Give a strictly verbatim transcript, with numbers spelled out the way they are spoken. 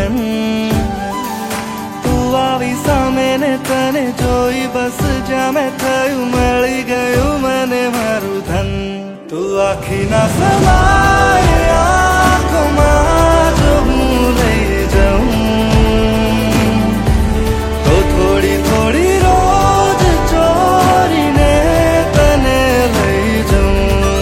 ગગન તું આવી સામે ને તને જોઈ બસ જ્યાં મેં થયું મળી ગયું મને મારું ધન તું આખી ના સમા